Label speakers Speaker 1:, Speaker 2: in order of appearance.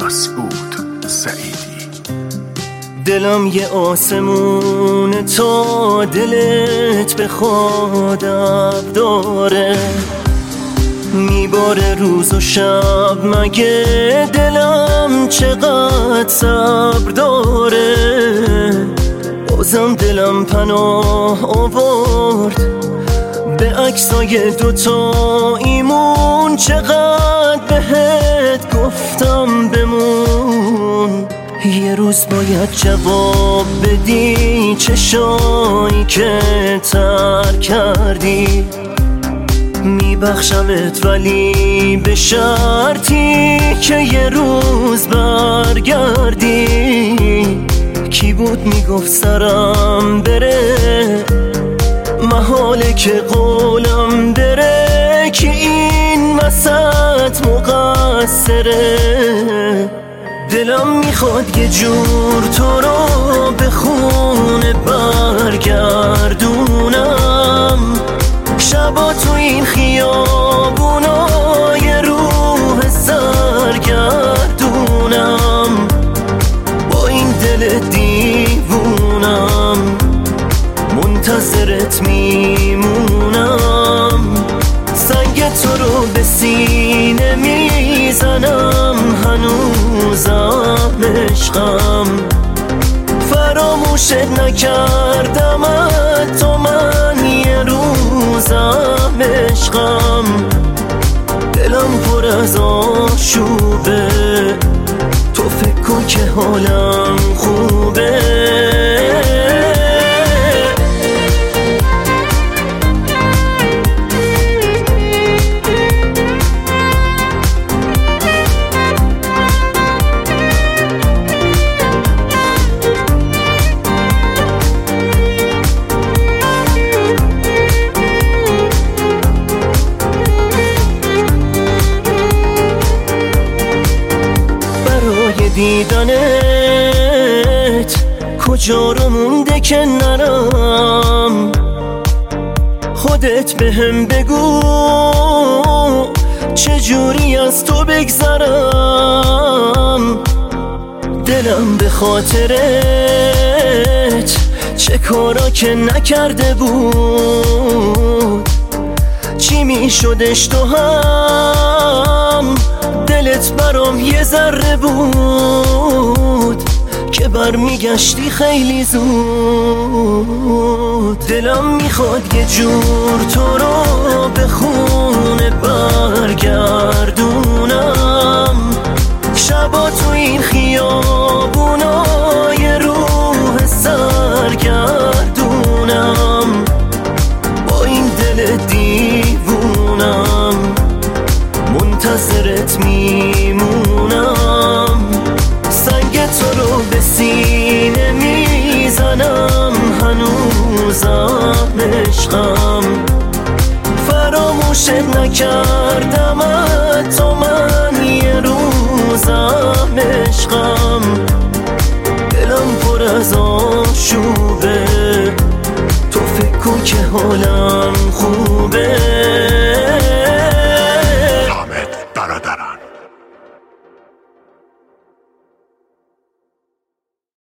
Speaker 1: مسعود سعیدی.
Speaker 2: دلم یه آسمون تا دلت به خودم داره، میباره روز و شب، مگه دلم چقدر صبر داره. بازم دلم پناه آورد به عکسای دوتا ایمون، چقدر بهت گفتم بمون. یه روز باید جواب بدی چشایی که ترک کردی، میبخشمت ولی به شرطی که یه روز برگردی. کی بود میگفت سرم بره، محاله که قولم بره، که این وسط مقصره. دلم میخواد یه جور تو رو به خونه برگردونم، شبا تو این خیابونا یه روح سرگردونم. با این دل دیوونم منتظرت میمونم، سنگ تو رو به سینه میزنم، هنوزم عشقم. فراموشت نکردم تو من یه روزم عشقم. دلم پر از آشوبه، تو فکر کن که حالم خوبه. دیدنت کجا رو مونده که نرم، خودت بهم بگو چجوری از تو بگذرم. دلم به خاطرت چه کارا که نکرده بود، چی میشدش تو هم دلت برام یه ذره بود، که برمیگشتی خیلی زود. دلم میخواد یه جور تو رو به خونه برگردونم، شبا تو این خیابونا یه روح سرگردونم. با این دل دیوونم منتظرت میمونم، سنگ تو رو به سینه میزنم، هنوزم عشقم. فراموشت نکردم تو من یه روزم عشقم. دلم پر از آشوبه، تو فکر کن که حالم خوبه.